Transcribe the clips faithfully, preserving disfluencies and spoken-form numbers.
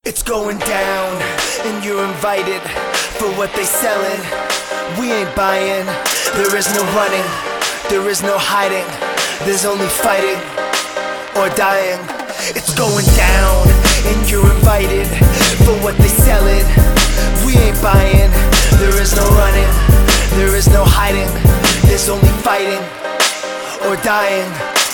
It's going down, and you're invited for what they selling. We ain't buying, there is no running, there is no hiding, there's only fighting or dying. It's going down, and you're invited for what they selling. We ain't buying, there is no running, there is no hiding, there's only fighting or dying.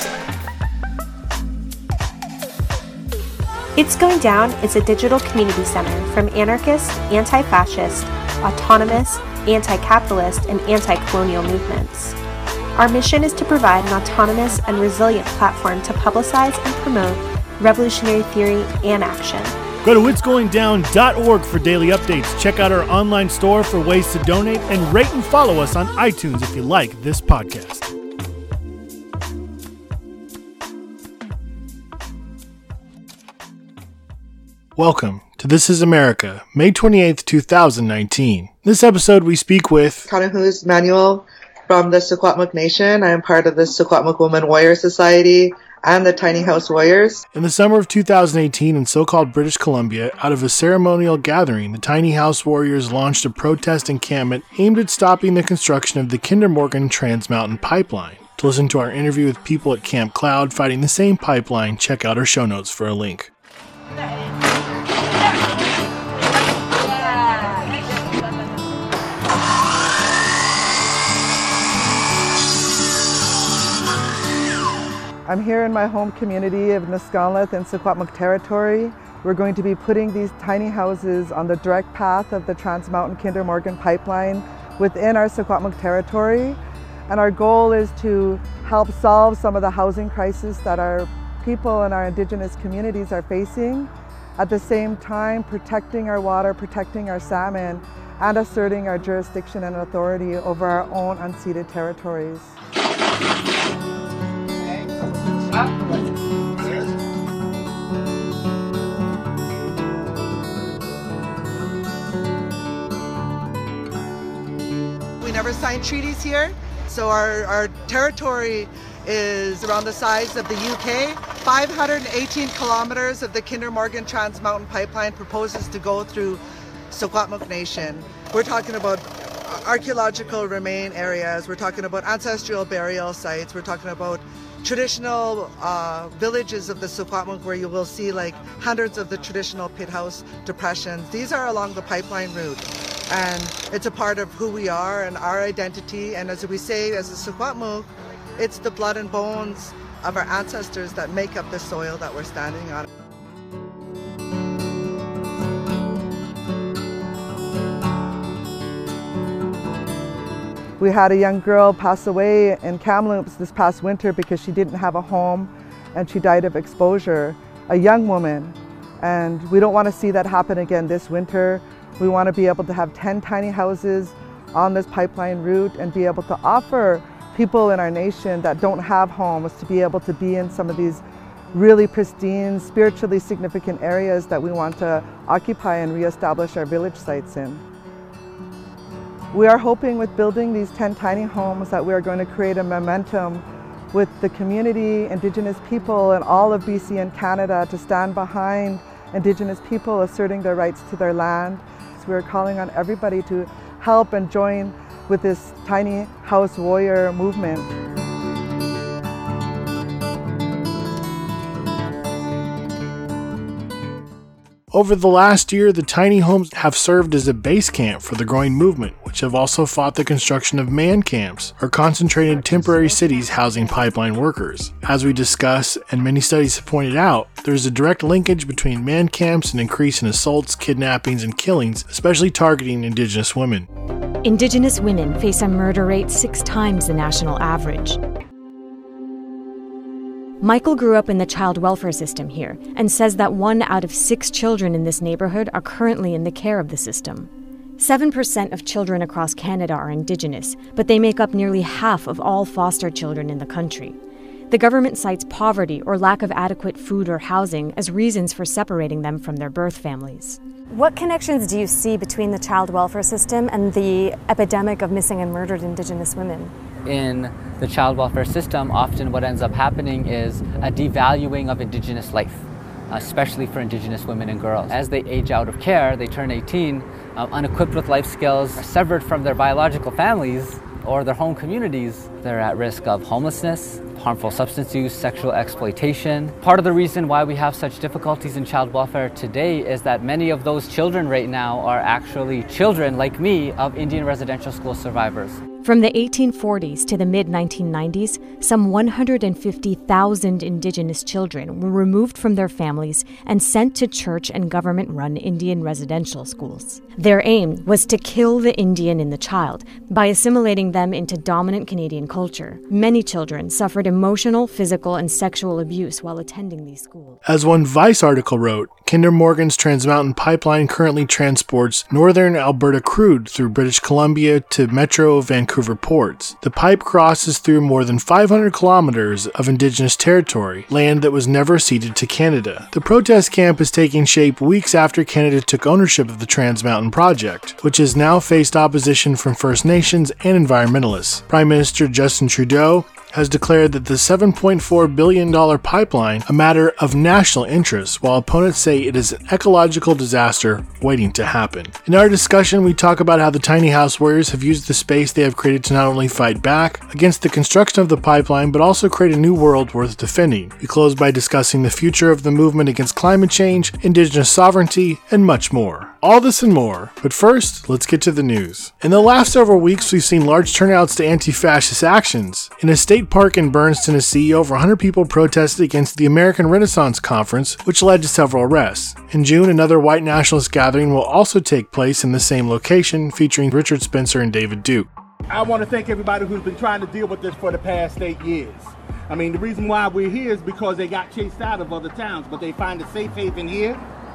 It's Going Down is a digital community center from anarchist, anti-fascist, autonomous, anti-capitalist, and anti-colonial movements. Our mission is to provide an autonomous and resilient platform to publicize and promote revolutionary theory and action. Go to its going down dot org for daily updates. Check out our online store for ways to donate, and rate and follow us on iTunes if you like this podcast. Welcome to This is America, May twenty-eighth, twenty nineteen. This episode we speak with Kanahus Manuel from the Secwepemc Nation. I am part of the Secwepemc Women Warrior Society and the Tiny House Warriors. In the summer of two thousand eighteen in so-called British Columbia, out of a ceremonial gathering, the Tiny House Warriors launched a protest encampment aimed at stopping the construction of the Kinder Morgan Trans Mountain Pipeline. To listen to our interview with people at Camp Cloud fighting the same pipeline, check out our show notes for a link. I'm here in my home community of Nisgaanluth in Secwepemc territory. We're going to be putting these tiny houses on the direct path of the Trans Mountain Kinder Morgan pipeline within our Secwepemc territory. And our goal is to help solve some of the housing crisis that our people and our Indigenous communities are facing. At the same time, protecting our water, protecting our salmon, and asserting our jurisdiction and authority over our own unceded territories. We never signed treaties here, so our, our territory is around the size of the U K. five hundred eighteen kilometers of the Kinder Morgan Trans Mountain Pipeline proposes to go through Secwepemc Nation. We're talking about archaeological remain areas, we're talking about ancestral burial sites, we're talking about traditional uh, villages of the Secwepemc where you will see like hundreds of the traditional pit house depressions. These are along the pipeline route, and it's a part of who we are and our identity. And as we say as a Secwepemc, it's the blood and bones of our ancestors that make up the soil that we're standing on. We had a young girl pass away in Kamloops this past winter because she didn't have a home and she died of exposure, a young woman. And we don't want to see that happen again this winter. We want to be able to have ten tiny houses on this pipeline route and be able to offer people in our nation that don't have homes to be able to be in some of these really pristine, spiritually significant areas that we want to occupy and reestablish our village sites in. We are hoping with building these ten tiny homes that we are going to create a momentum with the community, Indigenous people, and all of B C and Canada to stand behind Indigenous people asserting their rights to their land. So we are calling on everybody to help and join with this tiny house warrior movement. Over the last year, the tiny homes have served as a base camp for the growing movement, which have also fought the construction of man camps, or concentrated temporary cities housing pipeline workers. As we discuss, and many studies have pointed out, there is a direct linkage between man camps and increase in assaults, kidnappings, and killings, especially targeting Indigenous women. Indigenous women face a murder rate six times the national average. Michael grew up in the child welfare system here and says that one out of six children in this neighborhood are currently in the care of the system. Seven percent of children across Canada are Indigenous, but they make up nearly half of all foster children in the country. The government cites poverty or lack of adequate food or housing as reasons for separating them from their birth families. What connections do you see between the child welfare system and the epidemic of missing and murdered Indigenous women? In the child welfare system, often what ends up happening is a devaluing of Indigenous life. especially for Indigenous women and girls. As they age out of care, they turn eighteen, uh, unequipped with life skills, are severed from their biological families or their home communities. They're at risk of homelessness, harmful substance use, sexual exploitation. Part of the reason why we have such difficulties in child welfare today is that many of those children right now are actually children, like me, of Indian residential school survivors. From the eighteen forties to the mid nineteen nineties, some one hundred fifty thousand Indigenous children were removed from their families and sent to church and government-run Indian residential schools. Their aim was to kill the Indian in the child by assimilating them into dominant Canadian culture. Many children suffered emotional, physical, and sexual abuse while attending these schools. As one Vice article wrote, Kinder Morgan's Trans Mountain Pipeline currently transports northern Alberta crude through British Columbia to Metro Vancouver ports. The pipe crosses through more than five hundred kilometers of Indigenous territory, land that was never ceded to Canada. The protest camp is taking shape weeks after Canada took ownership of the Trans Mountain project, which has now faced opposition from First Nations and environmentalists. Prime Minister Justin Trudeau has declared that the seven point four billion dollars pipeline a matter of national interest, while opponents say it is an ecological disaster waiting to happen. In our discussion, we talk about how the Tiny House Warriors have used the space they have created to not only fight back against the construction of the pipeline, but also create a new world worth defending. We close by discussing the future of the movement against climate change, Indigenous sovereignty, and much more. All this and more, but first, let's get to the news. In the last several weeks, we've seen large turnouts to anti-fascist actions. In a state park in Burns, Tennessee, over one hundred people protested against the American Renaissance Conference, which led to several arrests. In June, another white nationalist gathering will also take place in the same location, featuring Richard Spencer and David Duke. I want to thank everybody who's been trying to deal with this for the past eight years. I mean, the reason why we're here is because they got chased out of other towns, but they find a safe haven here.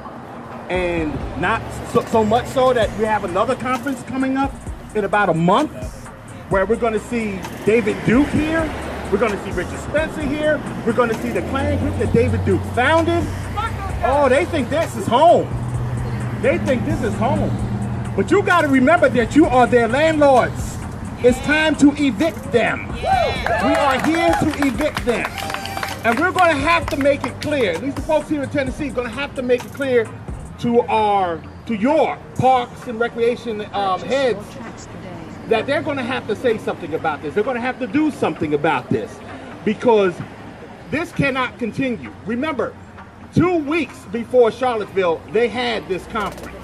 And not so, so much so that we have another conference coming up in about a month where we're going to see David Duke here. We're going to see Richard Spencer here. We're going to see the Klan group that David Duke founded. Oh, they think this is home. They think this is home. But you got to remember that you are their landlords. It's time to evict them. We are here to evict them. And we're going to have to make it clear, at least the folks here in Tennessee are going to have to make it clear to our, to your parks and recreation um, heads that they're going to have to say something about this. They're going to have to do something about this because this cannot continue. Remember, two weeks before Charlottesville, they had this conference.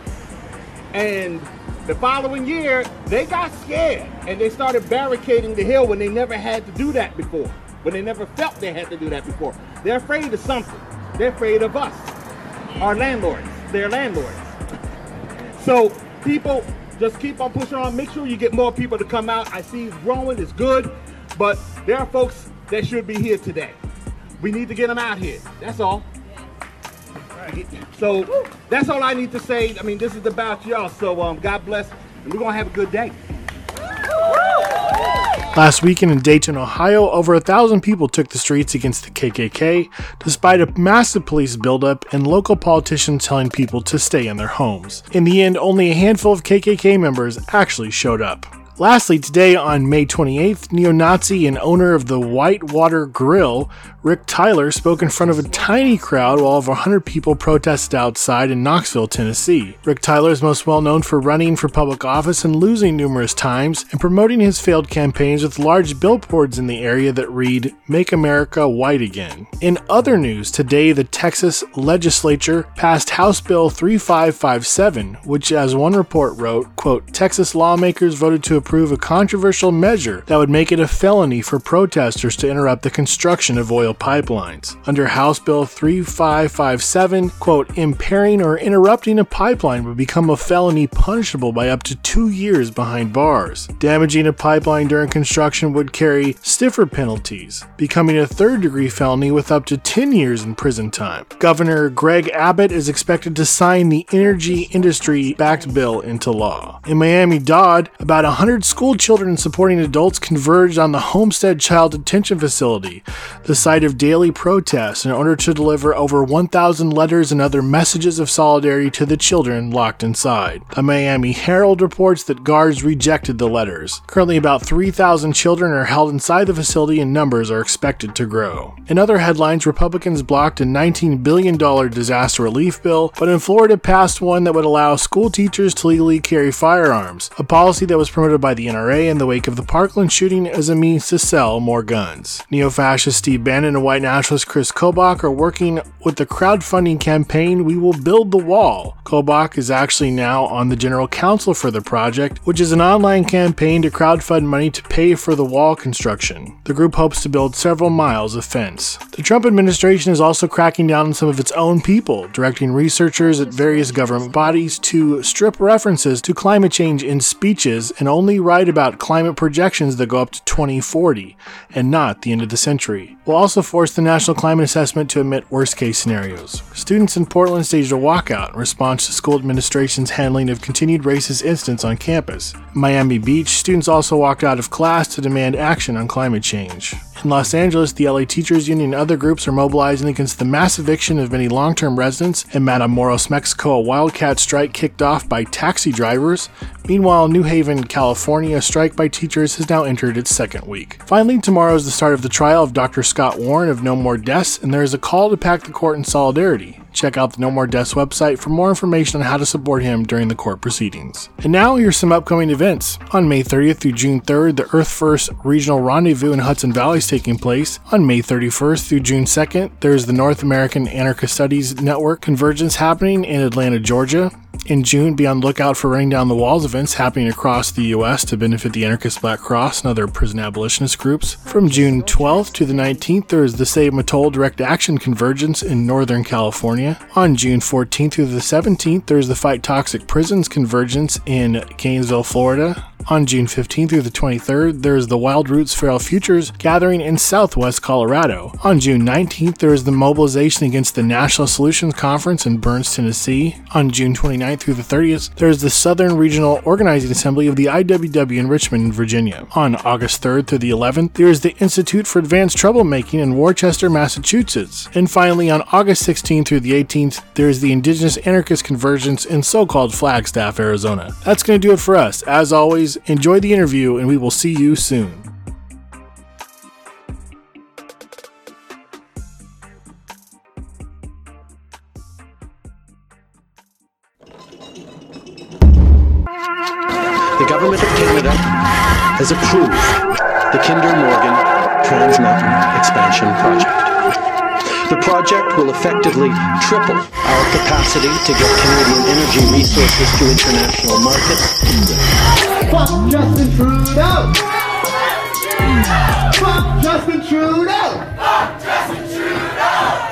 And the following year, they got scared and they started barricading the hill when they never had to do that before, when they never felt they had to do that before. They're afraid of something. They're afraid of us. Our landlords, they're landlords. So people just keep on pushing on. Make sure you get more people to come out. I see it's growing, it's good, but there are folks that should be here today. We need to get them out here. That's all. So that's all I need to say. I mean, this is about y'all. So um, God bless, and we're gonna have a good day. Last weekend in Dayton, Ohio, over a thousand people took the streets against the K K K, despite a massive police buildup and local politicians telling people to stay in their homes. In the end, only a handful of K K K members actually showed up. Lastly, today on May twenty-eighth, neo-Nazi and owner of the Whitewater Grill, Rick Tyler, spoke in front of a tiny crowd while over one hundred people protested outside in Knoxville, Tennessee. Rick Tyler is most well known for running for public office and losing numerous times, and promoting his failed campaigns with large billboards in the area that read, "Make America White Again." In other news, today the Texas legislature passed House Bill thirty-five fifty-seven, which, as one report wrote, quote, Texas lawmakers voted to approve a controversial measure that would make it a felony for protesters to interrupt the construction of oil pipelines. Under House Bill thirty-five fifty-seven, quote, impairing or interrupting a pipeline would become a felony punishable by up to two years behind bars. Damaging a pipeline during construction would carry stiffer penalties, becoming a third-degree felony with up to ten years in prison time. Governor Greg Abbott is expected to sign the energy industry-backed bill into law. In Miami-Dade, about one hundred hundred school children and supporting adults converged on the Homestead Child Detention Facility, the site of daily protests, in order to deliver over one thousand letters and other messages of solidarity to the children locked inside. The Miami Herald reports that guards rejected the letters. Currently, about three thousand children are held inside the facility and numbers are expected to grow. In other headlines, Republicans blocked a nineteen billion dollars disaster relief bill, but in Florida passed one that would allow school teachers to legally carry firearms, a policy that was promoted by the N R A in the wake of the Parkland shooting as a means to sell more guns. Neo-fascist Steve Bannon and white nationalist Chris Kobach are working with the crowdfunding campaign We Will Build the Wall. Kobach is actually now on the general counsel for the project, which is an online campaign to crowdfund money to pay for the wall construction. The group hopes to build several miles of fence. The Trump administration is also cracking down on some of its own people, directing researchers at various government bodies to strip references to climate change in speeches and only write about climate projections that go up to twenty forty, and not the end of the century. Will also force the National Climate Assessment to omit worst-case scenarios. Students in Portland staged a walkout in response to school administration's handling of continued racist incidents on campus. In Miami Beach, students also walked out of class to demand action on climate change. In Los Angeles, the L A Teachers Union and other groups are mobilizing against the mass eviction of many long-term residents. In Matamoros, Mexico, a wildcat strike kicked off by taxi drivers. Meanwhile, New Haven, California, a strike by teachers has now entered its second week. Finally, tomorrow is the start of the trial of Doctor Scott Warren of No More Deaths, and there is a call to pack the court in solidarity. Check out the No More Deaths website for more information on how to support him during the court proceedings. And now, here's some upcoming events. On May thirtieth through June third, the Earth First Regional Rendezvous in Hudson Valley is taking place. On May thirty-first through June second, there's the North American Anarchist Studies Network Convergence happening in Atlanta, Georgia. In June, be on lookout for Running Down the Walls events happening across the U S to benefit the Anarchist Black Cross and other prison abolitionist groups. From June twelfth to the nineteenth, there is the Save Matol Direct Action Convergence in Northern California. On June fourteenth through the seventeenth, there is the Fight Toxic Prisons Convergence in Gainesville, Florida. On June fifteenth through the twenty-third, there is the Wild Roots Feral Futures gathering in Southwest Colorado. On June nineteenth, there is the Mobilization Against the National Solutions Conference in Burns, Tennessee. On June twenty-ninth through the thirtieth, there is the Southern Regional Organizing Assembly of the I W W in Richmond, Virginia. On August third through the eleventh, there is the Institute for Advanced Troublemaking in Worcester, Massachusetts. And finally, on August sixteenth through the eighteenth, there is the Indigenous Anarchist Convergence in so-called Flagstaff, Arizona. That's going to do it for us. As always, enjoy the interview, and we will see you soon. The Government of Canada has approved the Kinder Morgan Trans Mountain Expansion Project. The project will effectively triple our capacity to get Canadian energy resources to international markets. Fuck Justin Trudeau! Fuck Justin Trudeau! Fuck Justin Trudeau!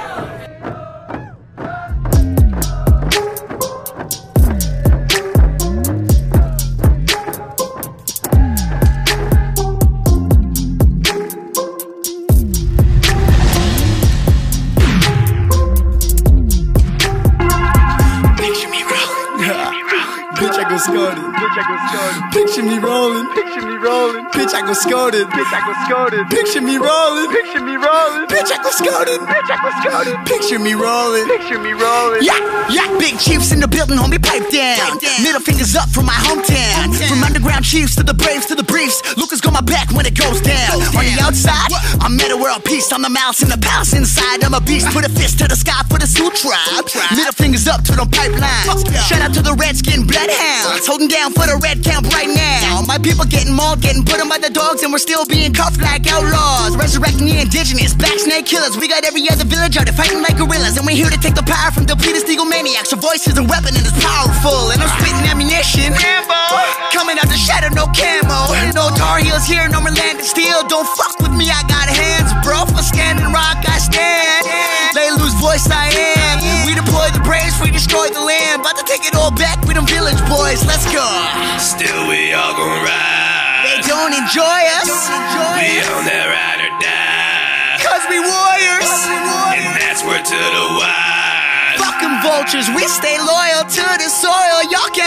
Picture me rolling, picture me rolling, bitch I go scolded, bitch I go scolded, picture me rolling, picture me rolling, bitch I go scolded, bitch I go scolded, picture me rolling, picture me rolling. Yeah, yeah, big chiefs in the building, homie, pipe down. Middle fingers up from my hometown. From underground chiefs to the braves to the briefs, Lucas got my back when it goes down. On the outside, I'm meta world peace. On the mouse in the palace inside, I'm a beast. Put a fist to the sky for the Sioux tribe. Middle fingers up to the pipelines. Shout out to the redskin bloodhounds, holding down for the red camp right now. My people getting mauled, getting put on by the dogs, and we're still being cuffed like outlaws. Resurrecting the indigenous, black snake killers. We got every other village out there fighting like gorillas, and we're here to take the power from depleted Steagle maniacs. Your voice is a weapon and it's powerful, and I'm spitting ammunition. Rambo, coming out the shadow, no camo. No Tar Heels here, no more land of steel. Don't fuck with me, I got hands, bro. For standing rock, I stand. They lose voice, I am. We deploy the braves, we destroy the land. About to take it all back with them village boys. Let's go. Still we all gon' ride. They don't enjoy us. We on that ride or die. Cause we warriors. And that's word to the wise. Fucking vultures, we stay loyal to the soil. Y'all can't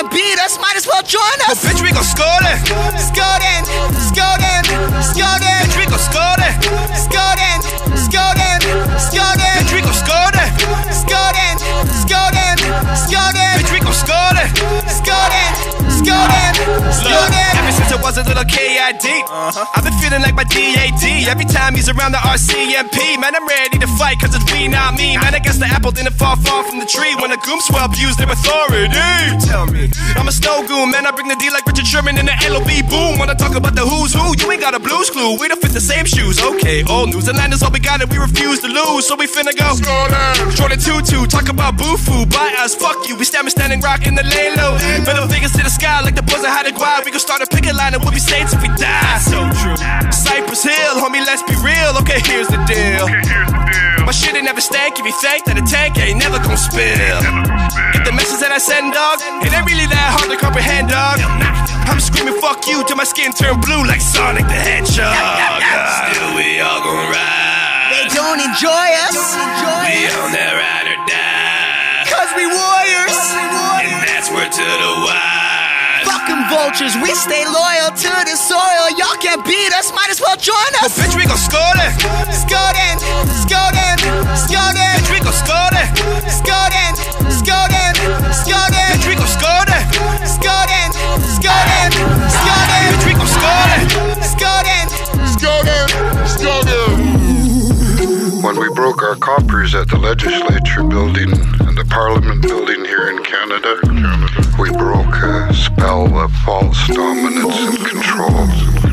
can't beat us, might as well join us. Oh, bitch, we gon' score them. Score them, score them, score them. Bitch, we gon' score them. Score them, score them, score them. Bitch, we gon' score them. Score them, score them, score them. Bitch, we gon' score them. Score them, score them, score them. Ever since I was a little K I D, uh-huh. I've been feeling like my D A D. Every time he's around the R C M P, man, I'm ready to fight, cause it's we, not me. Man, I guess the apple didn't fall far from the tree when the goons will abuse their authority. Tell me, I'm a snow goon, man, I bring the D like Richard Sherman in the L O B boom. Wanna talk about the who's who, you ain't got a blues clue. We don't fit the same shoes, okay, old news. Atlanta's all we got and we refuse to lose, so we finna go Jordan Tutu, talk about boo-foo, by us, fuck you. We stand, standing rock in the lay low. Middle fingers to the sky like the buzzer had a guide. We gon' start a picket line and we'll be saints if we die. So true. Cypress Hill, homie, let's be real. Okay, here's the deal. Okay, here's the deal. My shit ain't never stank. If you think that a tank ain't never gon' spill. Get the message that I send, dog. It ain't really that hard to comprehend, dog. I'm screaming fuck you till my skin turn blue like Sonic the Hedgehog. Still we all gon' ride. They don't enjoy us. We on that ride or die. Cause we warriors. And that's word to the wise. Fucking vultures, we stay loyal to the soil. Y'all can't beat us, might as well join us. Oh, bitch, we gon' score them. Score them, score them, score them. Bitch, we gon' score them. Score them, score them, score them. Bitch, we gon' score them. Score them, score them, score them. Bitch, we gon' score them. Score them, score them, score them. When we broke our coppers at the legislature building and the parliament building here in Canada, we broke a spell of false dominance and control.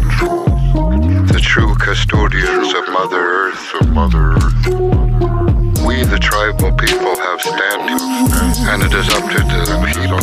The true custodians of Mother Earth, of Mother Earth. We, the tribal people, have standing, and it is up to the people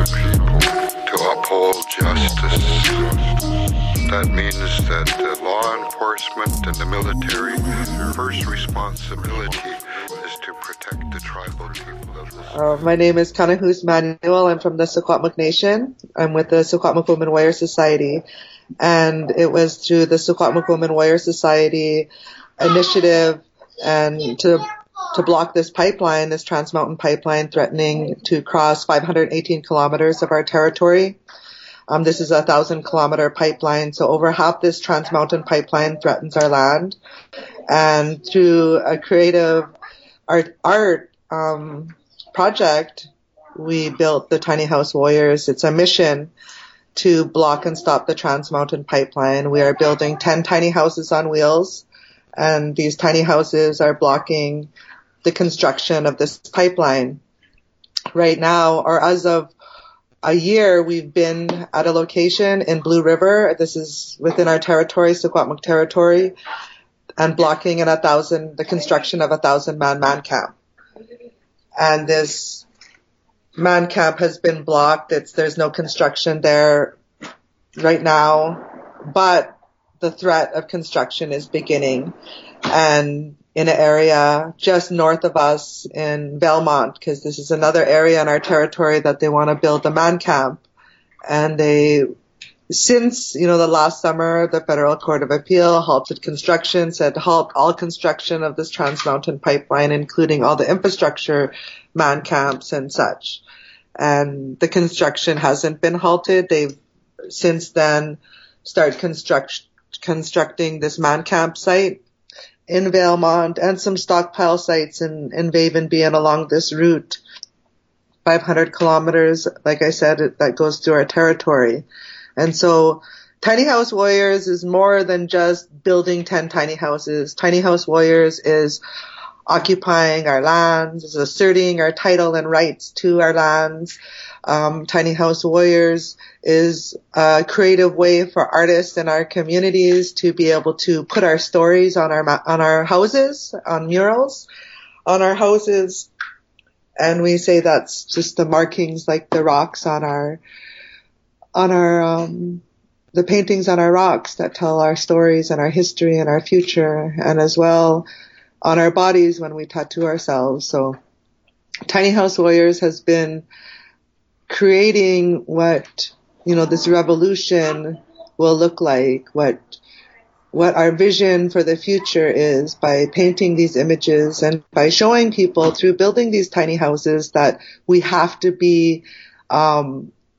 to uphold justice. That means that the law enforcement and the military first responsibility is to protect the tribal people of this. Uh, my name is Kanahus Manuel. I'm from the Secwepemc Nation. I'm with the Secwepemc Women Warrior Society. And it was through the Secwepemc Women Warrior Society initiative and to to block this pipeline, this Trans Mountain pipeline threatening to cross five hundred eighteen kilometers of our territory. Um, this is a thousand kilometer pipeline, so over half this Trans Mountain pipeline threatens our land. And through a creative art, art um, project, we built the Tiny House Warriors. It's a mission to block and stop the Trans Mountain pipeline. We are building ten tiny houses on wheels, and these tiny houses are blocking the construction of this pipeline. Right now, or as of a year, we've been at a location in Blue River. This is within our territory, Secwepemc territory, and blocking in a thousand, the construction of a thousand man man camp. And this man camp has been blocked. It's, there's no construction there right now, but the threat of construction is beginning. And in an area just north of us in Belmont, because this is another area in our territory that they want to build a man camp. And they, since, you know, the last summer, the Federal Court of Appeal halted construction, said halt all construction of this Trans Mountain pipeline, including all the infrastructure, man camps and such. And the construction hasn't been halted. They've since then started construct, constructing this man camp site in Valemount and some stockpile sites in, in Vavenby and along this route. five hundred kilometers, like I said, it, that goes through our territory. And so Tiny House Warriors is more than just building ten tiny houses. Tiny House Warriors is occupying our lands, is asserting our title and rights to our lands. Um, Tiny House Warriors is a creative way for artists in our communities to be able to put our stories on our on our houses, on murals, on our houses. And we say that's just the markings, like the rocks on our, on our, um, the paintings on our rocks that tell our stories and our history and our future, and as well on our bodies when we tattoo ourselves. So Tiny House Warriors has been creating what, you know, this revolution will look like, what what our vision for the future is, by painting these images and by showing people through building these tiny houses that we have to be um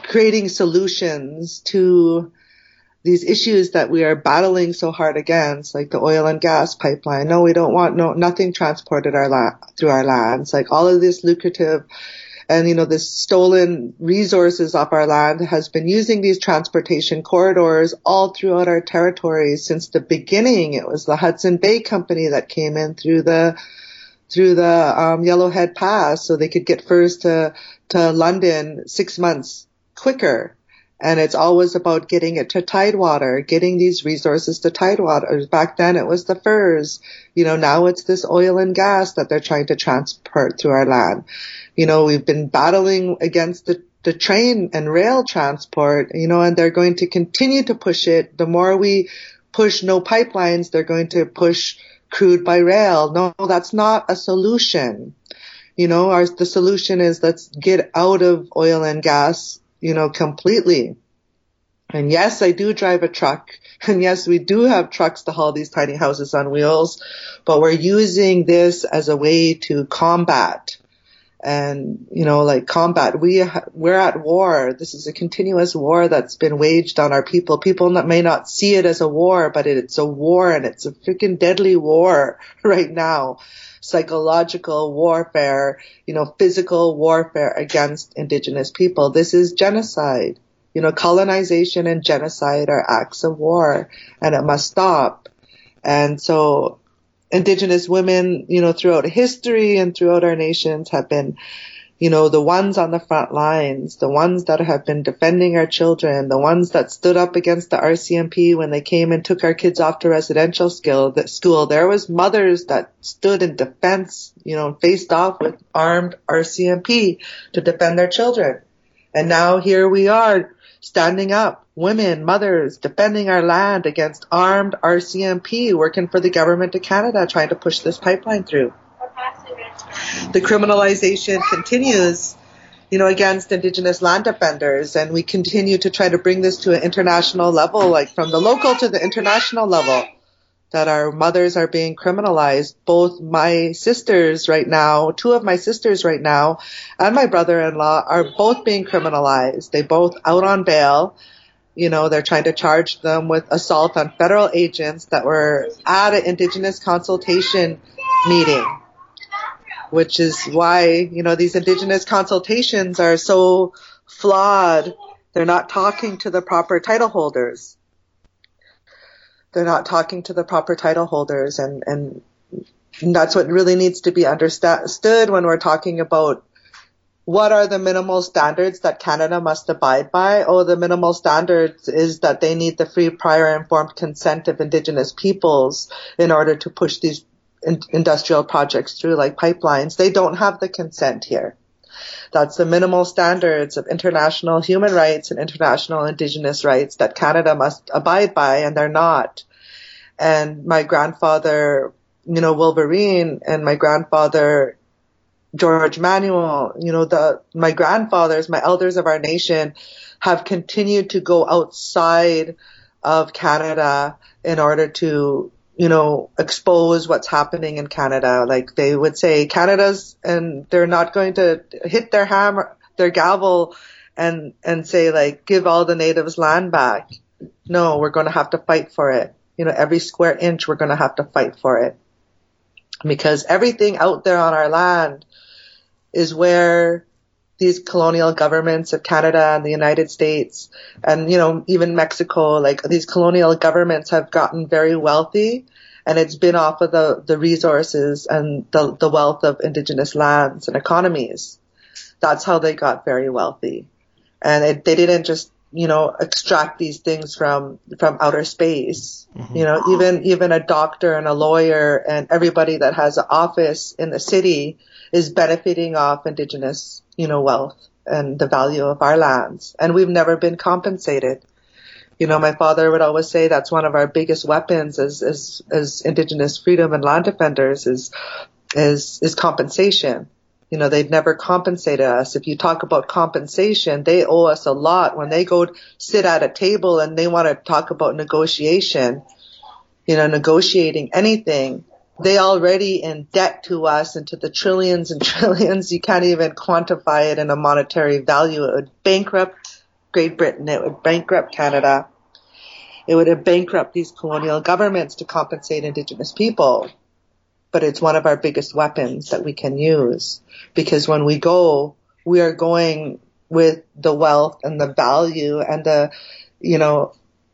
creating solutions to these issues that we are battling so hard against, like the oil and gas pipeline. No, we don't want no nothing transported our la- through our lands. Like all of this lucrative and, you know, this stolen resources off our land has been using these transportation corridors all throughout our territories since the beginning. It was the Hudson Bay Company that came in through the through the um, Yellowhead Pass so they could get furs to to London six months quicker. And it's always about getting it to Tidewater, getting these resources to Tidewater. Back then it was the furs. You know, now it's this oil and gas that they're trying to transport through our land. You know, we've been battling against the, the train and rail transport, you know, and they're going to continue to push it. The more we push no pipelines, they're going to push crude by rail. No, that's not a solution. You know, our, the solution is let's get out of oil and gas, you know, completely. And yes, I do drive a truck. And yes, we do have trucks to haul these tiny houses on wheels, but we're using this as a way to combat and, you know, like combat. We, we're at war. This is a continuous war that's been waged on our people. People that may not see it as a war, but it's a war, and it's a freaking deadly war right now. Psychological warfare, you know, physical warfare against Indigenous people. This is genocide. You know, colonization and genocide are acts of war, and it must stop. And so Indigenous women, you know, throughout history and throughout our nations have been, you know, the ones on the front lines, the ones that have been defending our children, the ones that stood up against the R C M P when they came and took our kids off to residential school. school. There was mothers that stood in defense, you know, faced off with armed R C M P to defend their children. And now here we are standing up, women, mothers, defending our land against armed R C M P, working for the government of Canada, trying to push this pipeline through. The criminalization continues, you know, against Indigenous land defenders, and we continue to try to bring this to an international level, like from the local to the international level, that our mothers are being criminalized. Both my sisters right now, two of my sisters right now, and my brother-in-law are both being criminalized. They both out on bail. You know, they're trying to charge them with assault on federal agents that were at an Indigenous consultation meeting, which is why, you know, these Indigenous consultations are so flawed. They're not talking to the proper title holders. They're not talking to the proper title holders, and, and that's what really needs to be understood when we're talking about what are the minimal standards that Canada must abide by. Oh, the minimal standards is that they need the free, prior, informed consent of Indigenous peoples in order to push these in- industrial projects through, like pipelines. They don't have the consent here. That's the minimal standards of international human rights and international Indigenous rights that Canada must abide by, and they're not. And my grandfather, you know, Wolverine, and my grandfather, George Manuel, you know, the, my grandfathers, my elders of our nation have continued to go outside of Canada in order to, you know, expose what's happening in Canada. Like they would say Canada's, and they're not going to hit their hammer, their gavel and, and say like, give all the natives land back. No, we're going to have to fight for it. You know, every square inch we're going to have to fight for it, because everything out there on our land is where these colonial governments of Canada and the United States and, you know, even Mexico, like these colonial governments have gotten very wealthy, and it's been off of the, the resources and the, the wealth of Indigenous lands and economies. That's how they got very wealthy. And it, they didn't just, you know, extract these things from, from outer space. Mm-hmm. You know, even, even a doctor and a lawyer and everybody that has an office in the city is benefiting off Indigenous, you know, wealth and the value of our lands. And we've never been compensated. You know, my father would always say that's one of our biggest weapons as, as, as Indigenous freedom and land defenders is, is, is compensation. You know, they've never compensated us. If you talk about compensation, they owe us a lot. When they go sit at a table and they want to talk about negotiation, you know, negotiating anything, they already in debt to us into the trillions and trillions. You can't even quantify it in a monetary value. It would bankrupt Great Britain. It would bankrupt Canada. It would bankrupt these colonial governments to compensate Indigenous people. But it's one of our biggest weapons that we can use, because when we go, we are going with the wealth and the value and the, you know,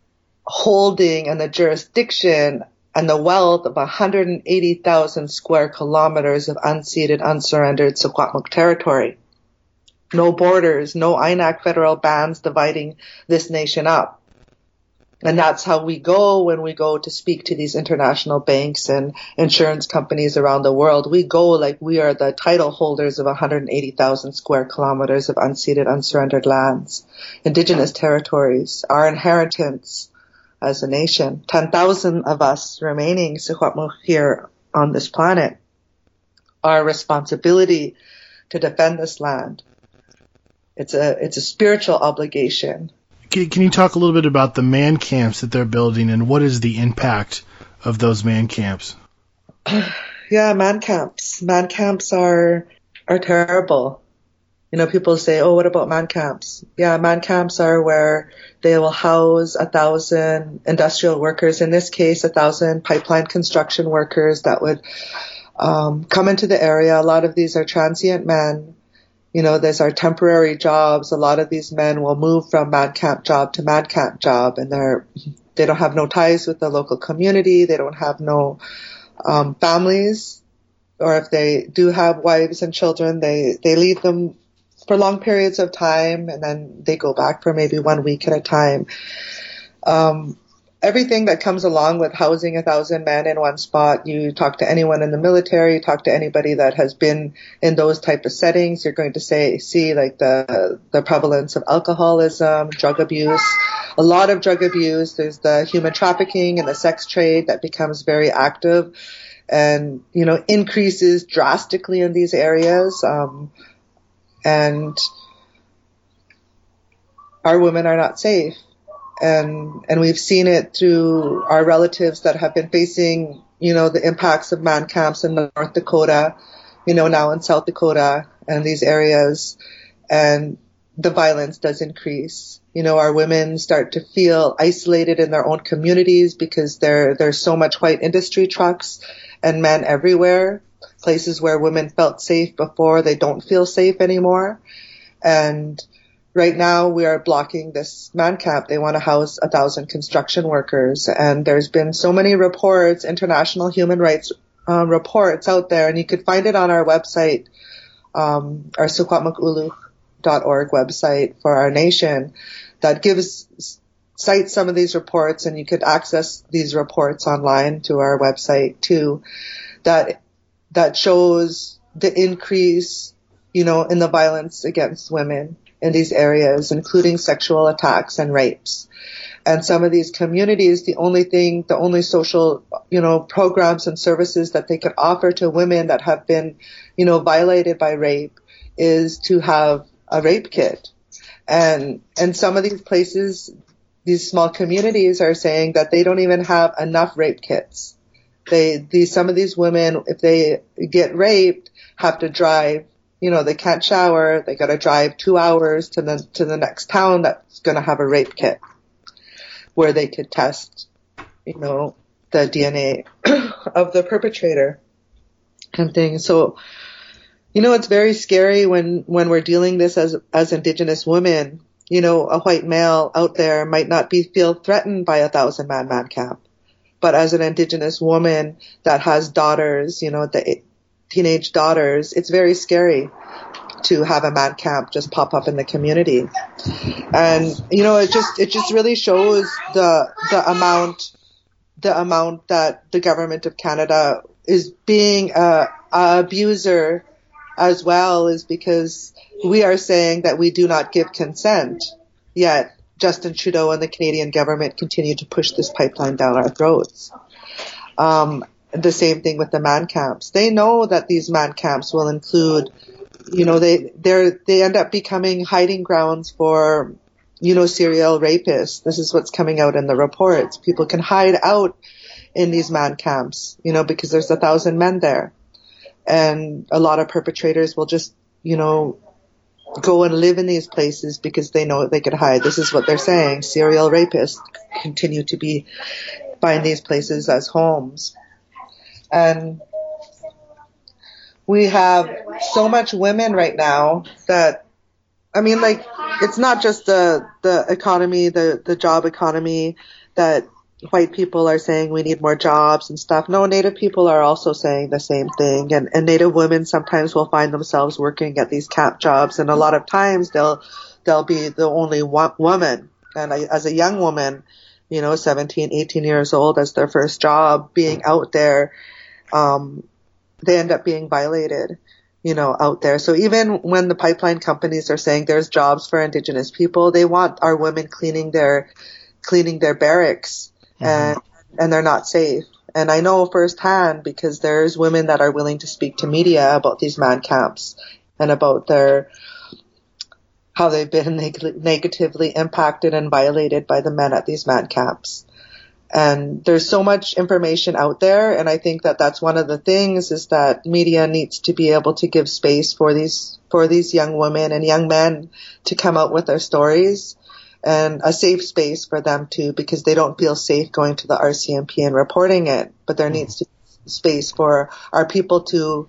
holding and the jurisdiction and the wealth of one hundred eighty thousand square kilometers of unceded, unsurrendered Secwepemc territory. No borders, no I N A C federal bans dividing this nation up. And that's how we go when we go to speak to these international banks and insurance companies around the world. We go like we are the title holders of one hundred eighty thousand square kilometers of unceded, unsurrendered lands, Indigenous territories, our inheritance as a nation. ten thousand of us remaining Secwepemc here on this planet. Our responsibility to defend this land. It's a, it's a spiritual obligation. Can you talk a little bit about the man camps that they're building and what is the impact of those man camps? Yeah, man camps. Man camps are are terrible. You know, people say, oh, what about man camps? Yeah, man camps are where they will house a thousand industrial workers, in this case, a thousand pipeline construction workers that would um, come into the area. A lot of these are transient men. You know, there's our temporary jobs. A lot of these men will move from man camp job to man camp job, and they're, they don't have no ties with the local community. They don't have no um, families, or if they do have wives and children, they, they leave them for long periods of time, and then they go back for maybe one week at a time. Um, everything that comes along with housing a thousand men in one spot, you talk to anyone in the military, you talk to anybody that has been in those type of settings, you're going to say, see like the, the prevalence of alcoholism, drug abuse, a lot of drug abuse. There's the human trafficking and the sex trade that becomes very active and, you know, increases drastically in these areas. Um, and our women are not safe. And, and we've seen it through our relatives that have been facing, you know, the impacts of man camps in North Dakota, you know, now in South Dakota and these areas. And the violence does increase. You know, our women start to feel isolated in their own communities because there, there's so much white industry trucks and men everywhere. Places where women felt safe before, they don't feel safe anymore. And right now, we are blocking this man camp. They want to house a thousand construction workers. And there's been so many reports, international human rights uh, reports out there, and you could find it on our website, um, our Secwepemc Uluk dot org website for our nation, that gives, cites some of these reports, and you could access these reports online to our website too, that, that shows the increase, you know, in the violence against women in these areas, including sexual attacks and rapes. And some of these communities, the only thing, the only social, you know, programs and services that they could offer to women that have been, you know, violated by rape is to have a rape kit. And, and some of these places, these small communities are saying that they don't even have enough rape kits. They, these, some of these women, if they get raped, have to drive. You know, they can't shower. They got to drive two hours to the to the next town that's going to have a rape kit, where they could test, you know, the D N A of the perpetrator and things. So, you know, it's very scary when when we're dealing this as as Indigenous women. You know, a white male out there might not be feel threatened by a thousand man man camp, but as an Indigenous woman that has daughters, you know, the teenage daughters, it's very scary to have a man camp just pop up in the community. And, you know, it just, it just really shows the, the amount, the amount that the government of Canada is being a, a abuser as well, is because we are saying that we do not give consent, yet Justin Trudeau and the Canadian government continue to push this pipeline down our throats. Um, The same thing with the man camps. They know that these man camps will include, you know, they they're they end up becoming hiding grounds for, you know, serial rapists. This is what's coming out in the reports. People can hide out in these man camps, you know, because there's a thousand men there, and a lot of perpetrators will just, you know, go and live in these places because they know they could hide. This is what they're saying. Serial rapists continue to be find these places as homes. And we have so much women right now that, I mean, like, it's not just the, the economy, the, the job economy that white people are saying we need more jobs and stuff. No, Native people are also saying the same thing. And, and Native women sometimes will find themselves working at these camp jobs. And a lot of times they'll, they'll be the only one woman. And I, as a young woman, you know, seventeen, eighteen years old as their first job, being out there, um, they end up being violated, you know, out there. So even when the pipeline companies are saying there's jobs for Indigenous people, they want our women cleaning their, cleaning their barracks. And, and they're not safe. And I know firsthand because there's women that are willing to speak to media about these man camps and about their, how they've been neg- negatively impacted and violated by the men at these man camps. And there's so much information out there. And I think that that's one of the things is that media needs to be able to give space for these, for these young women and young men to come out with their stories. And a safe space for them too, because they don't feel safe going to the R C M P and reporting it. But there needs to be space for our people to,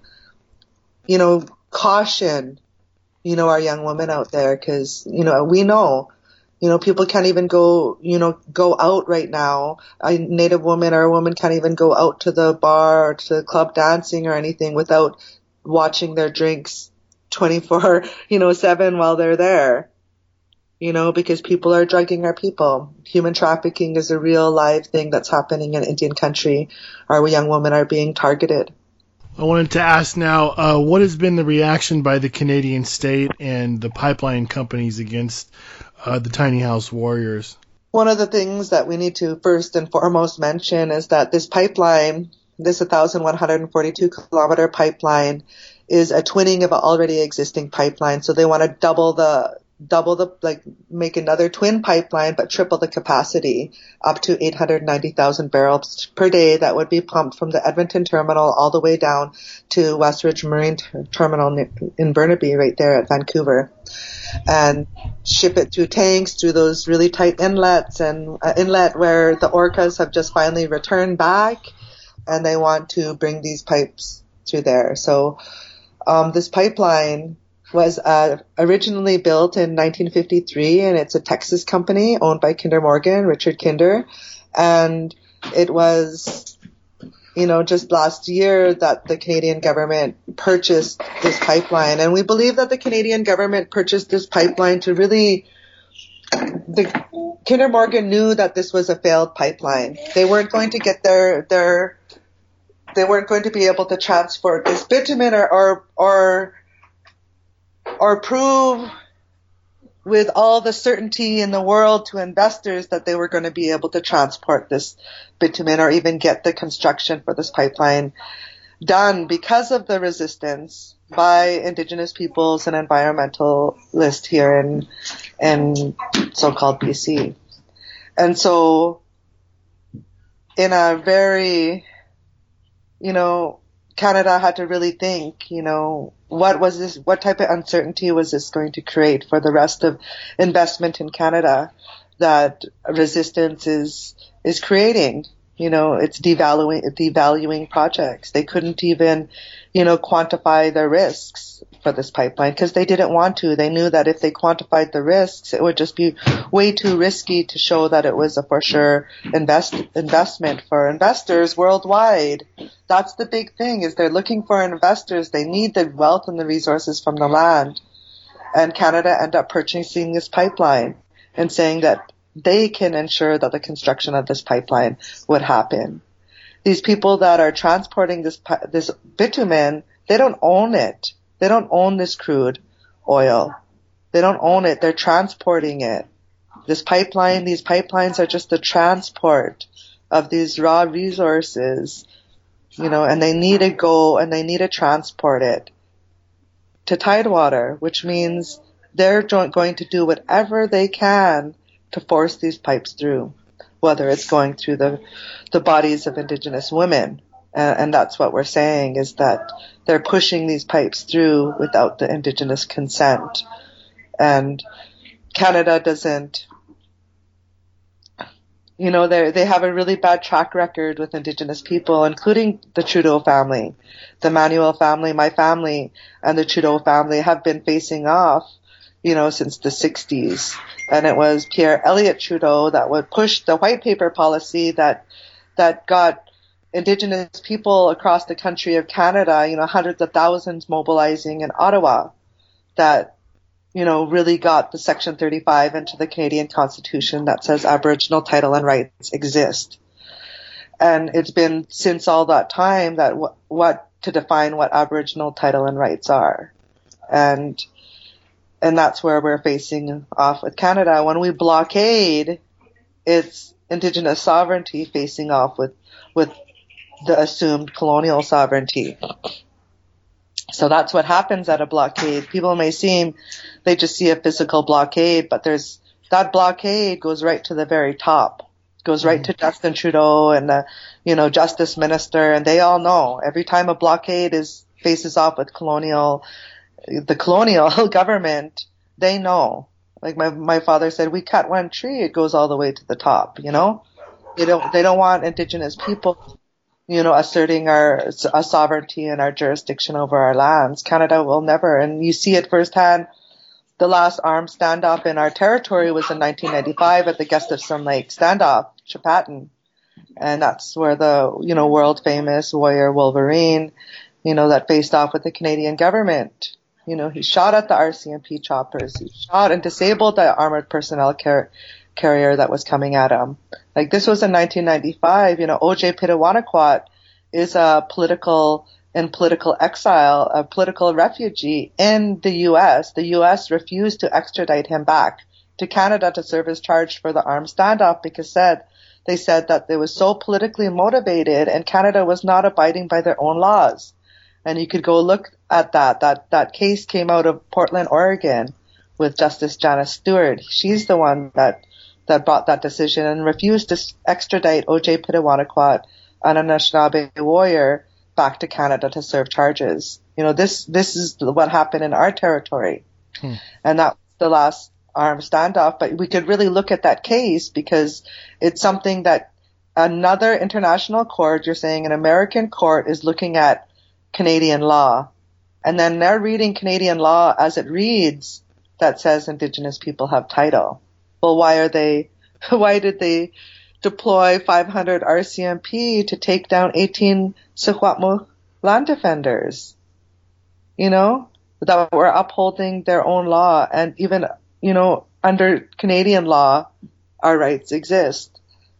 you know, caution, you know, our young women out there, because, you know, we know, you know, people can't even go, you know, go out right now. A Native woman or a woman can't even go out to the bar or to the club dancing or anything without watching their drinks twenty-four, you know, seven while they're there. You know, because people are drugging our people. Human trafficking is a real live thing that's happening in Indian country. Our young women are being targeted. I wanted to ask now, uh, what has been the reaction by the Canadian state and the pipeline companies against uh, the Tiny House Warriors? One of the things that we need to first and foremost mention is that this pipeline, this one thousand one hundred forty-two kilometer pipeline, is a twinning of an already existing pipeline. So they want to double the double the, like, make another twin pipeline, but triple the capacity up to eight hundred ninety thousand barrels per day that would be pumped from the Edmonton terminal all the way down to Westridge Marine Terminal in Burnaby right there at Vancouver, and ship it through tanks, through those really tight inlets, and uh, inlet where the orcas have just finally returned back, and they want to bring these pipes through there. So um, this pipeline was uh, originally built in nineteen fifty-three, and it's a Texas company owned by Kinder Morgan, Richard Kinder. And it was, you know, just last year that the Canadian government purchased this pipeline. And we believe that the Canadian government purchased this pipeline to really, the Kinder Morgan knew that this was a failed pipeline. They weren't going to get their, their, they weren't going to be able to transport this bitumen or, or, or or prove with all the certainty in the world to investors that they were going to be able to transport this bitumen or even get the construction for this pipeline done because of the resistance by Indigenous peoples and environmentalists here in, in so-called B C. And so in a very, you know, Canada had to really think, you know, what was this, what type of uncertainty was this going to create for the rest of investment in Canada that resistance is, is creating. You know, it's devaluing, devaluing projects. They couldn't even, you know, quantify the risks for this pipeline because they didn't want to. They knew that if they quantified the risks, it would just be way too risky to show that it was a for sure invest, investment for investors worldwide. That's the big thing, is they're looking for investors. They need the wealth and the resources from the land. And Canada ended up purchasing this pipeline and saying that they can ensure that the construction of this pipeline would happen. These people that are transporting this this bitumen, they don't own it. They don't own this crude oil. They don't own it. They're transporting it. This pipeline, these pipelines are just the transport of these raw resources, you know, and they need to go and they need to transport it to Tidewater, which means they're going to do whatever they can to force these pipes through, whether it's going through the the bodies of Indigenous women. And, and that's what we're saying, is that they're pushing these pipes through without the Indigenous consent And Canada doesn't, you know, they they have a really bad track record with Indigenous people, including the Trudeau family. The Manuel family, my family, and the Trudeau family have been facing off, you know, since the sixties. And it was Pierre Elliott Trudeau that would push the white paper policy that that got Indigenous people across the country of Canada, you know, hundreds of thousands mobilizing in Ottawa, that, you know, really got the Section thirty-five into the Canadian Constitution that says Aboriginal title and rights exist. And it's been since all that time that w- what to define what Aboriginal title and rights are. And and that's where we're facing off with Canada. When we blockade, it's Indigenous sovereignty facing off with with the assumed colonial sovereignty. So that's what happens at a blockade. People may seem, they just see a physical blockade, but there's, that blockade goes right to the very top. Goes right to Justin Trudeau and the, you know, Justice Minister, and they all know every time a blockade is, faces off with colonial, the colonial government, they know. Like my, my father said, we cut one tree, it goes all the way to the top, you know? They don't, they don't want Indigenous people, you know, asserting our, our sovereignty and our jurisdiction over our lands. Canada will never, and you see it firsthand. The last armed standoff in our territory was in nineteen ninety-five at the Gustafson Lake standoff, Chapatin. And that's where the, you know, world famous warrior Wolverine, you know, that faced off with the Canadian government. You know, he shot at the R C M P choppers. He shot and disabled the armored personnel car- carrier that was coming at him. Like, this was in nineteen ninety-five. You know, O J Pitawanakwat is a political, in political exile, a political refugee in the U S. The U S refused to extradite him back to Canada to serve as charged for the armed standoff because said, they said that they was so politically motivated and Canada was not abiding by their own laws. And you could go look at that. That, that case came out of Portland, Oregon with Justice Janice Stewart. She's the one that, that brought that decision and refused to extradite O J Pitawanakwat, an Anishinaabe warrior, back to Canada to serve charges. You know, this, this is what happened in our territory. Hmm. And that was the last armed standoff. But we could really look at that case because it's something that another international court, you're saying an American court, is looking at Canadian law. And then they're reading Canadian law as it reads that says Indigenous people have title. Well, why are they, why did they deploy five hundred R C M P to take down eighteen Secwepemc land defenders, you know, that were upholding their own law? And even, you know, under Canadian law, our rights exist.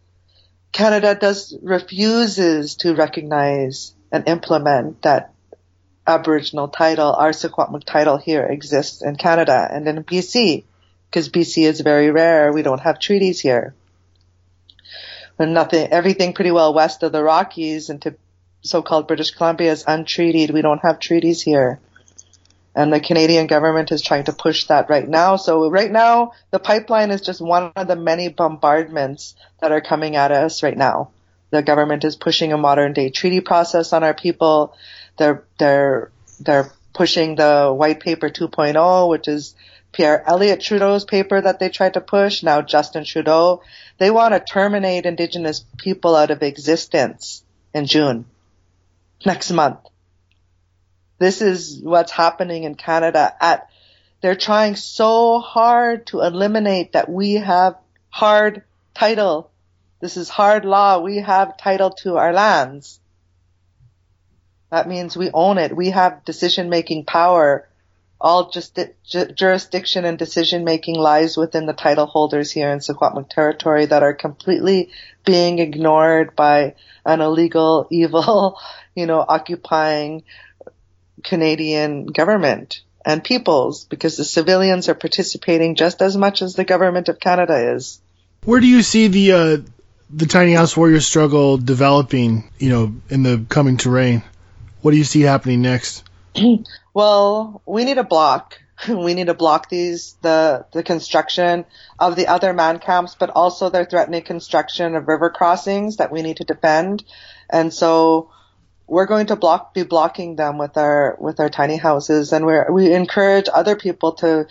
Canada does refuses to recognize and implement that Aboriginal title, our Secwepemc title here exists in Canada and in B C, because B C is very rare. We don't have treaties here. And nothing, everything pretty well west of the Rockies into so-called British Columbia is untreated. We don't have treaties here. And the Canadian government is trying to push that right now. So right now, the pipeline is just one of the many bombardments that are coming at us right now. The government is pushing a modern day treaty process on our people. They're, they're, they're pushing the white paper two point oh, which is Pierre Elliott Trudeau's paper that they tried to push. Now Justin Trudeau. They want to terminate Indigenous people out of existence in June next month. This is what's happening in Canada. At, they're trying so hard to eliminate that we have hard title. This is hard law. We have title to our lands. That means we own it. We have decision-making power. All just ju- jurisdiction and decision-making lies within the title holders here in Secwepemc territory that are completely being ignored by an illegal, evil, you know, occupying Canadian government and peoples, because the civilians are participating just as much as the government of Canada is. Where do you see the uh, the tiny house warrior struggle developing, you know, in the coming terrain? What do you see happening next? Well, we need a block. We need to block these, the, the construction of the other man camps, but also they're threatening construction of river crossings that we need to defend. And so we're going to block, be blocking them with our, with our tiny houses. And we're, we encourage other people to,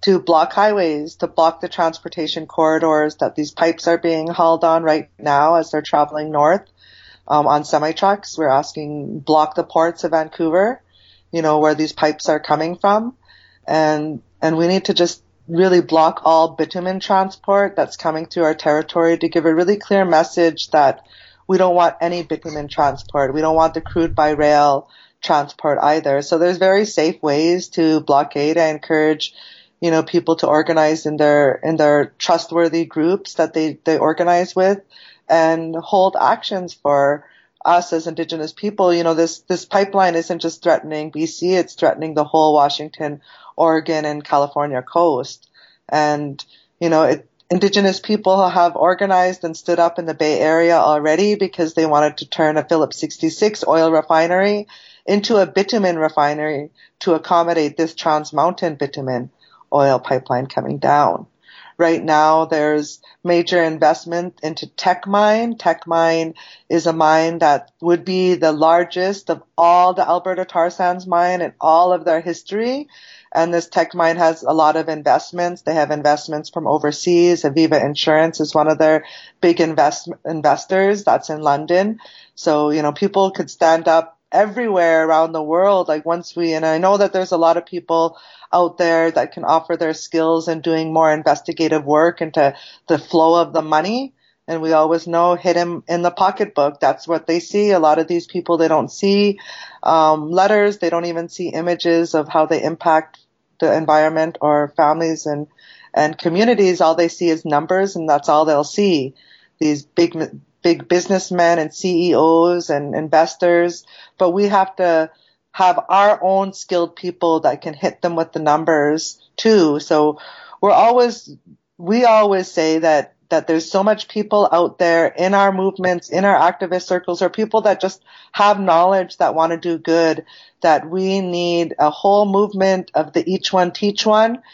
to block highways, to block the transportation corridors that these pipes are being hauled on right now as they're traveling north um, on semi-trucks. We're asking block the ports of Vancouver, you know, where these pipes are coming from. And and we need to just really block all bitumen transport that's coming through our territory to give a really clear message that we don't want any bitumen transport. We don't want the crude by rail transport either. So there's very safe ways to blockade. I encourage, you know, people to organize in their in their trustworthy groups that they, they organize with and hold actions for us as Indigenous people. You know, this, this pipeline isn't just threatening B C, it's threatening the whole Washington, Oregon, and California coast. And, you know, it, Indigenous people have organized and stood up in the Bay Area already because they wanted to turn a Phillips sixty-six oil refinery into a bitumen refinery to accommodate this Trans Mountain bitumen oil pipeline coming down. Right now, there's major investment into Techmine. Techmine is a mine that would be the largest of all the Alberta tar sands mine in all of their history. And this Techmine has a lot of investments. They have investments from overseas. Aviva Insurance is one of their big invest- investors. That's in London. So, you know, people could stand up everywhere around the world. Like once we, and I know that there's a lot of people out there that can offer their skills in doing more investigative work into the flow of the money. And we always know hidden in the pocketbook. That's what they see. A lot of these people, they don't see um, letters. They don't even see images of how they impact the environment or families and, and communities. All they see is numbers, and that's all they'll see. These big, big businessmen and C E Os and investors. But we have to have our own skilled people that can hit them with the numbers too. So we're always, we always say that that there's so much people out there in our movements, in our activist circles, or people that just have knowledge that want to do good, that we need a whole movement of the each one teach one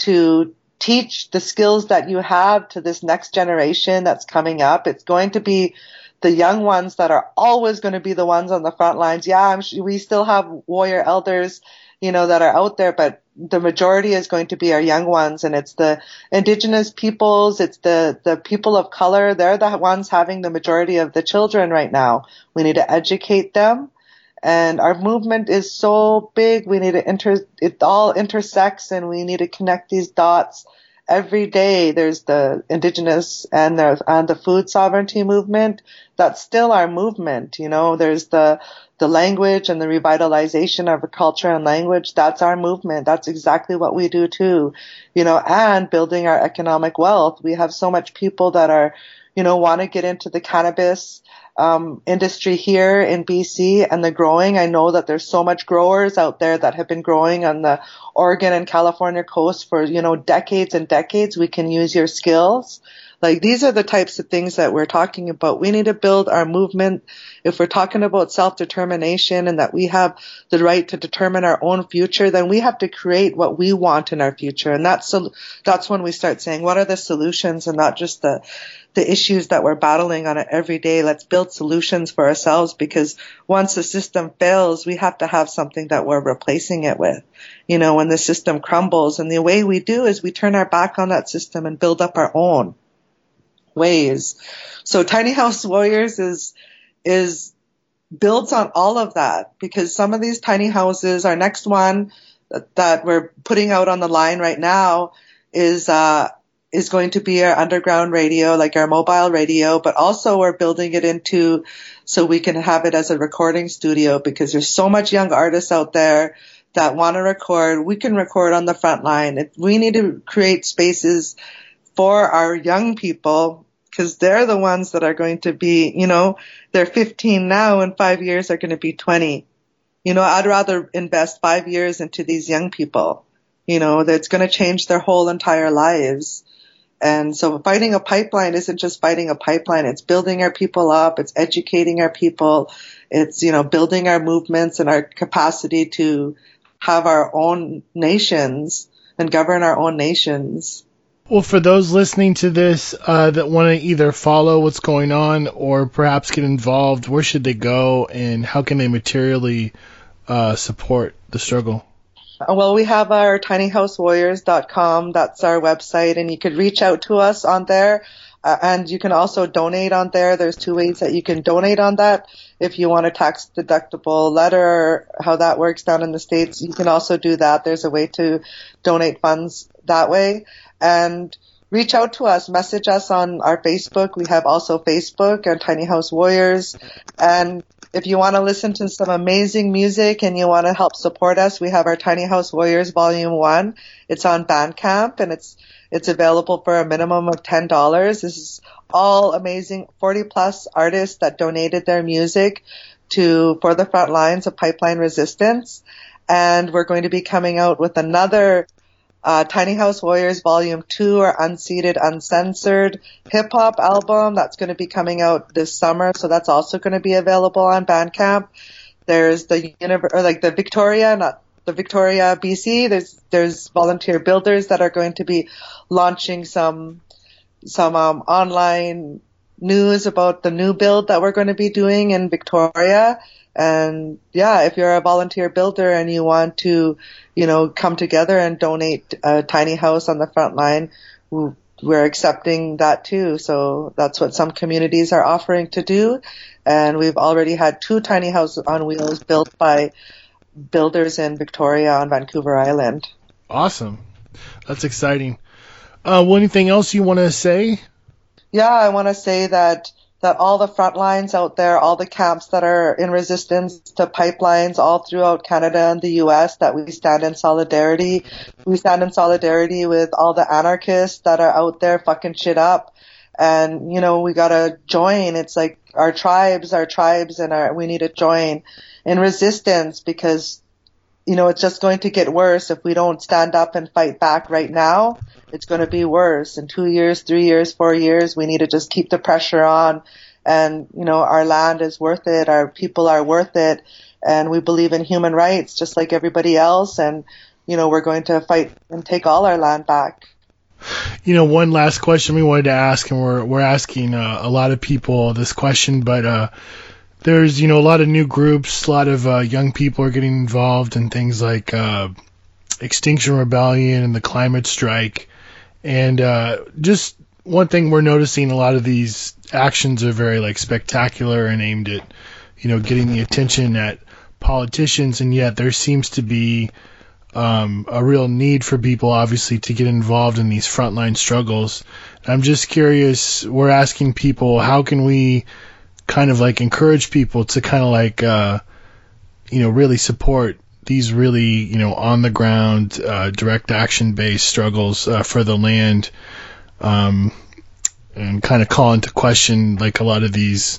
to teach the skills that you have to this next generation that's coming up. It's going to be the young ones that are always going to be the ones on the front lines. Yeah, I'm sure we still have warrior elders, you know, that are out there, but the majority is going to be our young ones, and it's the Indigenous peoples, it's the, the people of color. They're the ones having the majority of the children right now. We need to educate them, and our movement is so big. We need to inter, it all intersects, and we need to connect these dots every day. There's the Indigenous and the, and the food sovereignty movement. That's still our movement. You know, there's the, the language and the revitalization of our culture and language. That's our movement. That's exactly what we do too. You know, and building our economic wealth. We have so much people that are, you know, want to get into the cannabis um industry here in B C and the growing. I know that there's so much growers out there that have been growing on the Oregon and California coast for, you know, decades and decades. We can use your skills. Like, these are the types of things that we're talking about. We need to build our movement. If we're talking about self-determination and that we have the right to determine our own future, then we have to create what we want in our future. And that's, that's when we start saying, what are the solutions, and not just the, the issues that we're battling on it every day. Let's build solutions for ourselves, because once the system fails, we have to have something that we're replacing it with. You know, when the system crumbles, and the way we do is we turn our back on that system and build up our own ways. So Tiny House Warriors is, is builds on all of that, because some of these tiny houses, our next one that, that we're putting out on the line right now is, uh, is going to be our underground radio, like our mobile radio, but also we're building it into so we can have it as a recording studio, because there's so much young artists out there that want to record. We can record on the front line. If we need to create spaces for our young people, because they're the ones that are going to be, you know, they're fifteen now, and five years are going to be twenty. You know, I'd rather invest five years into these young people, you know, that's going to change their whole entire lives. And so fighting a pipeline isn't just fighting a pipeline. It's building our people up. It's educating our people. It's, you know, building our movements and our capacity to have our own nations and govern our own nations. Well, for those listening to this uh, that want to either follow what's going on or perhaps get involved, where should they go, and how can they materially uh, support the struggle? Well, we have our tiny house warriors dot com. That's our website, and you could reach out to us on there. Uh, and you can also donate on there. There's two ways that you can donate on that. If you want a tax-deductible letter, how that works down in the States, you can also do that. There's a way to donate funds that way. And reach out to us. Message us on our Facebook. We have also Facebook and Tiny House Warriors. And if you want to listen to some amazing music and you want to help support us, we have our Tiny House Warriors Volume one. It's on Bandcamp, and it's it's available for a minimum of ten dollars. This is all amazing forty plus artists that donated their music to for the front lines of pipeline resistance. And we're going to be coming out with another Uh, Tiny House Warriors Volume two, or Unseated, Uncensored hip-hop album that's going to be coming out this summer, so that's also going to be available on Bandcamp. There's the univer- or like the Victoria, not the Victoria, B C. There's there's volunteer builders that are going to be launching some some um, online news about the new build that we're going to be doing in Victoria. And yeah, if you're a volunteer builder and you want to, you know, come together and donate a tiny house on the front line, we're accepting that too. So that's what some communities are offering to do. And we've already had two tiny houses on wheels built by builders in Victoria on Vancouver Island. Awesome. That's exciting. Uh, well, anything else you want to say? Yeah, I want to say that that all the front lines out there, all the camps that are in resistance to pipelines all throughout Canada and the U S, that we stand in solidarity. We stand in solidarity with all the anarchists that are out there fucking shit up. And, you know, we gotta join. It's like our tribes, our tribes, and our, we need to join in resistance, because, you know, it's just going to get worse if we don't stand up and fight back right now. It's going to be worse in two years, three years, four years. We need to just keep the pressure on. And, you know, our land is worth it. Our people are worth it. And we believe in human rights just like everybody else. And, you know, we're going to fight and take all our land back. You know, one last question we wanted to ask, and we're, we're asking uh, a lot of people this question, but uh, there's, you know, a lot of new groups, a lot of uh, young people are getting involved in things like uh, Extinction Rebellion and the climate strike. And uh, just one thing we're noticing, a lot of these actions are very like spectacular and aimed at, you know, getting the attention at politicians, and yet there seems to be um, a real need for people, obviously, to get involved in these frontline struggles. I'm just curious, we're asking people, how can we kind of like encourage people to kind of like, uh, you know, really support these really, you know, on the ground, uh, direct action based struggles uh, for the land, um, and kind of call into question like a lot of these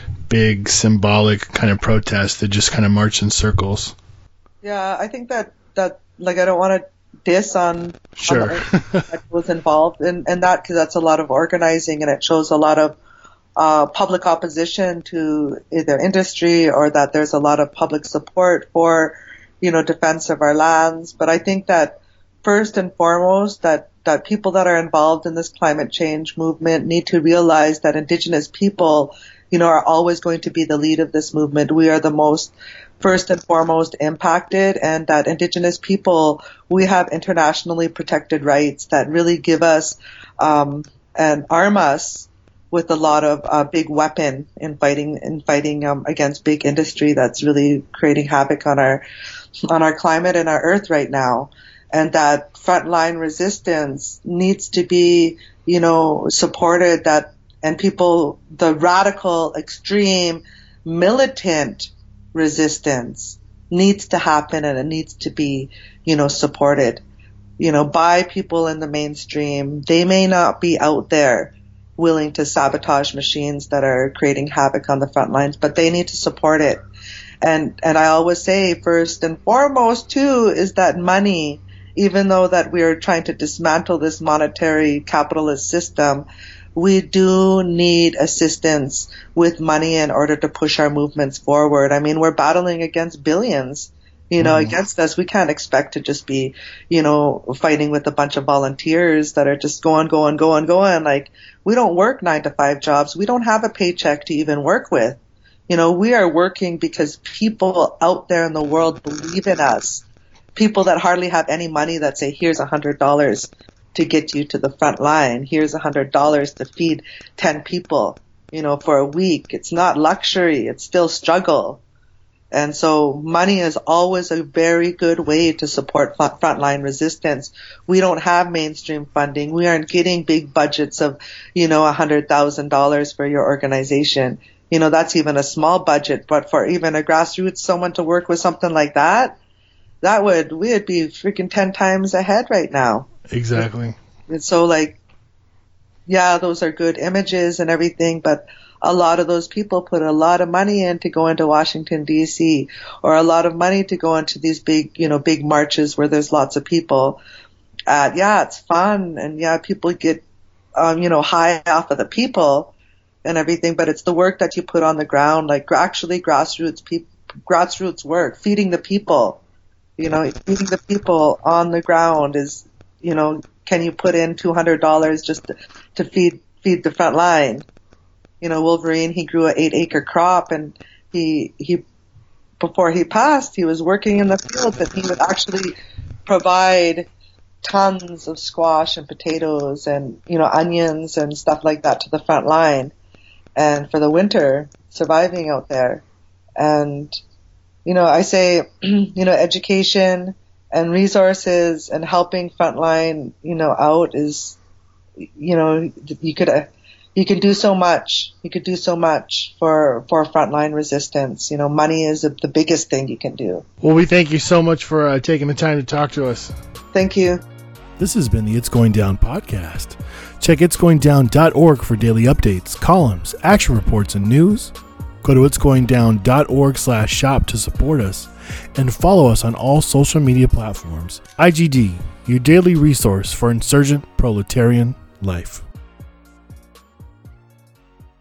big symbolic kind of protests that just kind of march in circles. Yeah, I think that, that like, I don't want to diss on, sure. on that was involved in, in that, because that's a lot of organizing, and it shows a lot of uh, public opposition to either industry, or that there's a lot of public support for, you know, defense of our lands. But I think that first and foremost, that, that people that are involved in this climate change movement need to realize that Indigenous people, you know, are always going to be the lead of this movement. We are the most first and foremost impacted, and that Indigenous people, we have internationally protected rights that really give us um, and arm us with a lot of uh, big weapon in fighting in fighting um, against big industry that's really creating havoc on our on our climate and our earth right now. And that frontline resistance needs to be, you know, supported, that, and people, the radical, extreme, militant resistance needs to happen, and it needs to be, you know, supported, you know, by people in the mainstream. They may not be out there willing to sabotage machines that are creating havoc on the front lines, but they need to support it. And, and I always say, first and foremost, too, is that money, even though that we are trying to dismantle this monetary capitalist system, we do need assistance with money in order to push our movements forward. I mean, we're battling against billions, you know, mm. against us. We can't expect to just be, you know, fighting with a bunch of volunteers that are just going, going, going, going. Like, we don't work nine to five jobs. We don't have a paycheck to even work with. You know, we are working because people out there in the world believe in us. people that hardly have any money that say, here's a hundred dollars to get you to the front line. Here's a hundred dollars to feed ten people, you know, for a week. It's not luxury. It's still struggle. And so money is always a very good way to support frontline resistance. We don't have mainstream funding. We aren't getting big budgets of, you know, a hundred thousand dollars for your organization. You know, that's even a small budget, but for even a grassroots someone to work with something like that, that would, we would be freaking ten times ahead right now. Exactly. And so like, yeah, those are good images and everything, but a lot of those people put a lot of money in to go into Washington, D C, or a lot of money to go into these big, you know, big marches where there's lots of people. Uh, yeah, it's fun. And yeah, people get, um, you know, high off of the people and everything, but it's the work that you put on the ground, like actually grassroots people, grassroots work, feeding the people, you know, feeding the people on the ground is, you know, can you put in two hundred dollars just to, to feed, feed the front line? You know, Wolverine, he grew an eight acre crop and he, he, before he passed, he was working in the field, but he would actually provide tons of squash and potatoes and, you know, onions and stuff like that to the front line and for the winter surviving out there. And, you know, I say, you know, education and resources and helping frontline, you know, out is, you know, you could, uh, You can do so much. You could do so much for, for frontline resistance. You know, money is a, the biggest thing you can do. Well, we thank you so much for uh, taking the time to talk to us. Thank you. This has been the It's Going Down podcast. Check its going down dot org for daily updates, columns, action reports, and news. Go to its going down dot org slash shop to support us. And follow us on all social media platforms. I G D, your daily resource for insurgent proletarian life.